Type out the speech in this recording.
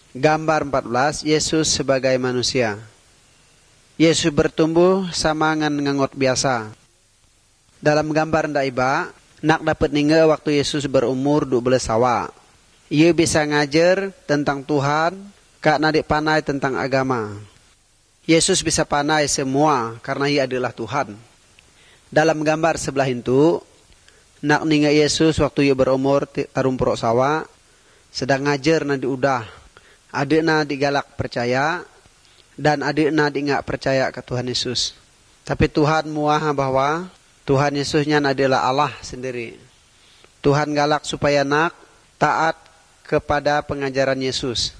Gambar 14, Yesus sebagai manusia. Yesus bertumbuh sama ngangot biasa. Dalam gambar ndak iba, nak dapat ninge waktu Yesus berumur 12 sawa. Ia bisa ngajar tentang Tuhan, kak nadik panai tentang agama. Yesus bisa panai semua karena ia adalah Tuhan. Dalam gambar sebelah itu, nak ninge Yesus waktu ia berumur tarumpurok sawa, sedang ngajar nadi udah. Adikna digalak percaya, dan adikna di nggak percaya ke Tuhan Yesus. Tapi Tuhan muah bahwa Tuhan Yesusnya adalah Allah sendiri. Tuhan galak supaya nak taat kepada pengajaran Yesus.